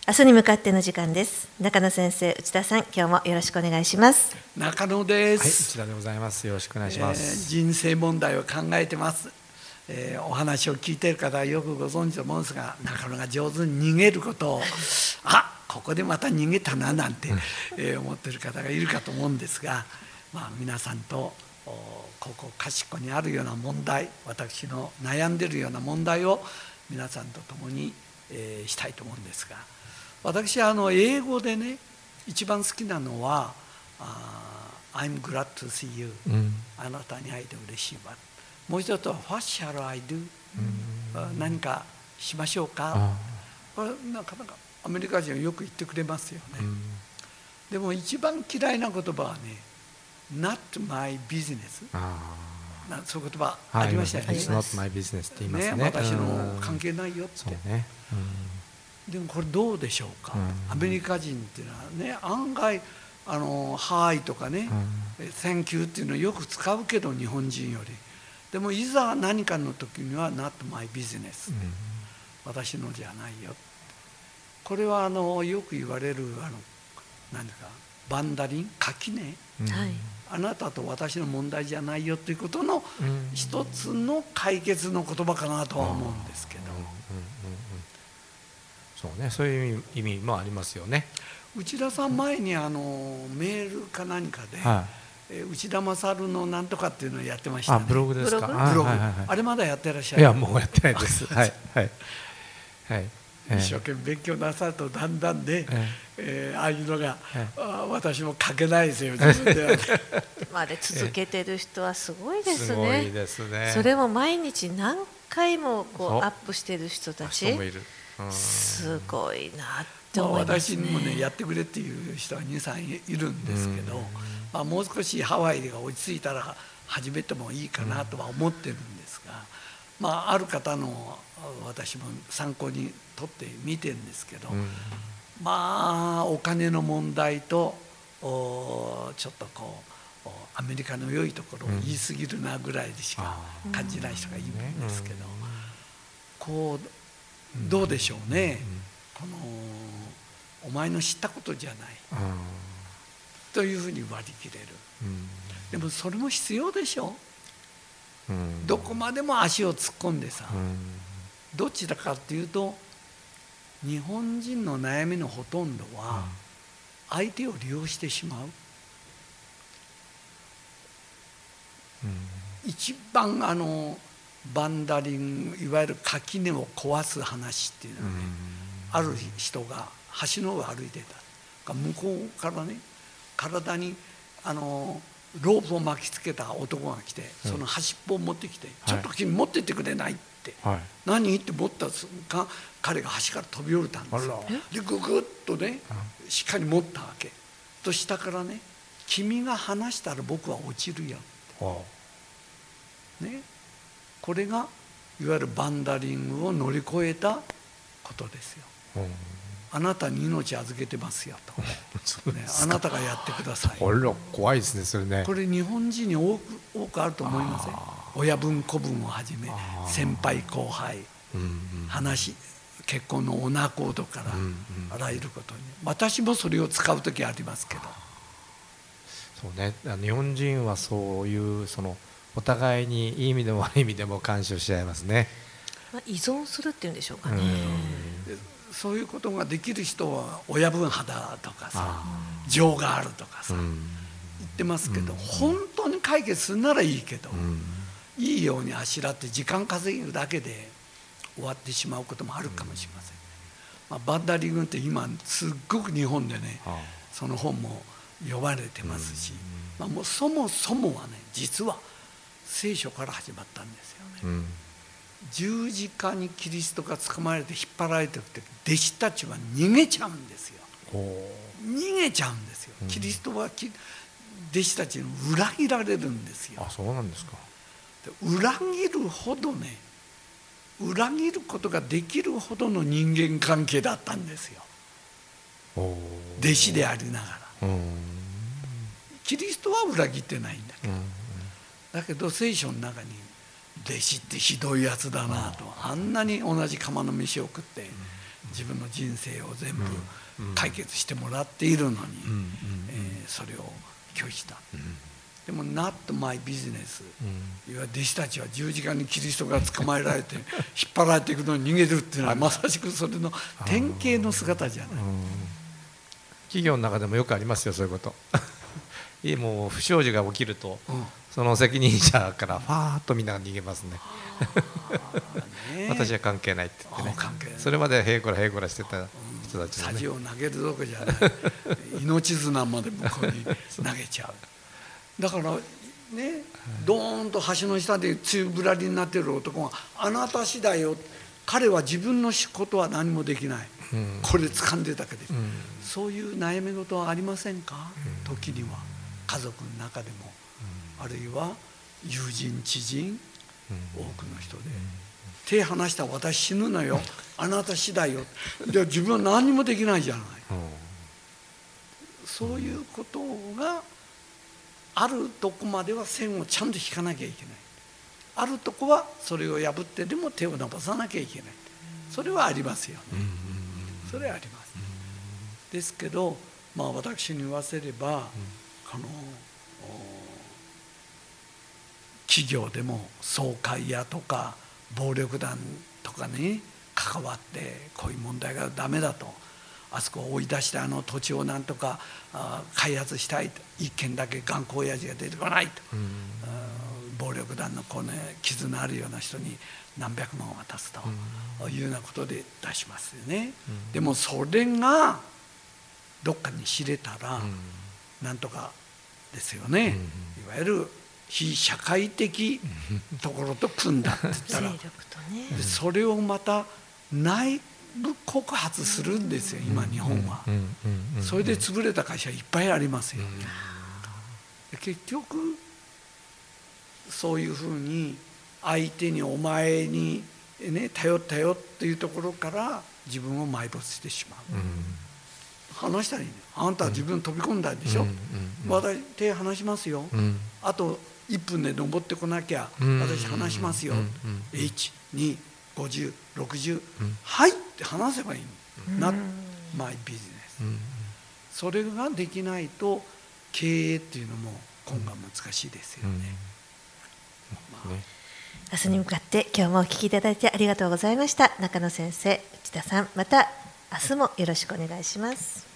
明日に向かっての時間です。中野先生、内田さん、今日もよろしくお願いします。 中野ではい、 す。 内田でございます。よろしくお願いします。 人生問題を考えてます。お話を聞いている方はよくご存知と思うんですが、中野が上手に逃げることをここでまた逃げたななんて、思っている方がいるかと思うんですが、皆さんとここかしこにあるような問題、私の悩んでいるような問題を皆さんと共に、したいと思うんですが、私は英語でね、一番好きなのはI'm glad to see you、あなたに会えて嬉しいわ。もう一つは What shall I do、何かしましょうか。これなかなかアメリカ人はよく言ってくれますよね。でも一番嫌いな言葉はね、Not my business。そういう言葉ありましたよね。 It's not my business って言いますね。 私の関係ないよって。でもこれどうでしょうか。アメリカ人っていうのはね、案外はいとかね、Thank youっていうのをよく使うけど、日本人より。でもいざ何かの時には Not my business、私のじゃないよ。これはよく言われる何ですか、バンダリン、垣根、あなたと私の問題じゃないよということの一つの解決の言葉かなとは思うんですけど。 そうね、そういう意味もありますよね。 内田さん、前にメールか何かで、内田勝のなんとかっていうのをやってましたね。 ブログですか。 ブログ、あれまだやってらっしゃる。 いや、もうやってないです。はいはいはい。 一生懸命勉強なさるとだんだんね、ああいうのが、私も書けないですよ、自分では。 まで続けてる人はすごいですね。 すごいですね。 それも毎日何回もアップしてる人たち、すごいなって思いますね。 私にもね、やってくれっていう人は2、3いるんですけど、もう少しハワイが落ち着いたら始めてもいいかなとは思ってるんですが、ある方の私も参考にとって見てるんですけど、お金の問題とちょっとアメリカの良いところを言い過ぎるなぐらいでしか感じない人がいるんですけど、どうでしょうね、お前の知ったことじゃないというふうに割り切れる。でもそれも必要でしょ。どこまでも足を突っ込んでさ、どっちだかっていうと、日本人の悩みのほとんどは相手を利用してしまう。一番バンダリング、いわゆる垣根を壊す話っていうのはね、ある人が橋の上歩いてた。向こうからね、体にロープを巻きつけた男が来て、その端っこを持ってきて、ちょっと君持ってってくれないって、何って持った瞬間、彼が橋から飛び降りたんですよ。でググッとね、しっかり持ったわけと、下からね、君が離したら僕は落ちるよってね。これがいわゆるバンダリングを乗り越えたことですよ。あなたに命預けてますよと、あなたがやってください。 怖いですね、それね。 これ日本人に多くあると思いません？親分子分をはじめ、先輩後輩、結婚のお仲人からあらゆることに、私もそれを使う時ありますけど。 そうね、日本人はそういうお互いにいい意味でも悪い意味でも干渉しちゃいますね。 依存するっていうんでしょうかね。 そういうことができる人は親分派だとかさ、情があるとかさ、言ってますけど、本当に解決するならいいけど、いいようにあしらって時間稼ぐだけで終わってしまうこともあるかもしれません。バンダリングって今すっごく日本でね、その本も読まれてますし、もうそもそもはね、実は聖書から始まったんですよね。十字架にキリストが捕まえて引っ張られてるって、弟子たちは逃げちゃうんですよ。逃げちゃうんですよ。キリストは弟子たちに裏切られるんですよ。 そうなんですか。 裏切るほどね、裏切ることができるほどの人間関係だったんですよ。弟子でありながら。キリストは裏切ってないんだけど、だけど聖書の中に弟子ってひどいやつだなと、あんなに同じ釜の飯を食って自分の人生を全部解決してもらっているのに、それを拒否した。でも not my business、いわゆる弟子たちは十字架にキリストが捕まえられて引っ張られていくのに逃げるっていうのはまさしくそれの典型の姿じゃない。 企業の中でもよくありますよ、そういうこともう不祥事が起きると、その責任者からファーッとみんなが逃げますね私は関係ないって言ってね、それまでへいこらへいこらしてた人たちもね、 さじを投げるどころじゃない命綱まで向こうに投げちゃうだからね、ドーンと橋の下で宙ぶらりになっている男があなた次第よ、彼は自分のことは何もできない、これ掴んでたけど、そういう悩み事はありませんか？時には家族の中でも、あるいは友人知人、多くの人で手離したら私死ぬのよ、あなた次第よ、で自分は何もできないじゃない、そういうことがあるとこまでは線をちゃんと引かなきゃいけない、あるとこはそれを破ってでも手を伸ばさなきゃいけない、それはありますよね、それはあります。ですけど、私に言わせれば、この企業でも総会やとか暴力団とかに関わってこういう問題がダメだと、あそこを追い出して土地をなんとか開発したいと、一軒だけ頑固親父が出てこないと、暴力団の傷のあるような人に何百万渡すというようなことで出しますよね。でもそれがどっかに知れたらなんとかですよね。いわゆる非社会的ところと組んだって言ったら、それをまた内部告発するんですよ、今日本は。それで潰れた会社いっぱいありますよ。結局そういうふうに相手にお前に、頼ったよっていうところから自分を埋没してしまう。話したらいいね。あんたは自分飛び込んだでしょ、私手離しますよ、あと1分で登ってこなきゃ私話しますよ、1、2、50、60、はいって話せばいいの、not my business。それができないと経営っていうのも今後難しいですよね。 明日に向かって今日もお聞きいただいてありがとうございました。中野先生、内田さん、また明日もよろしくお願いします。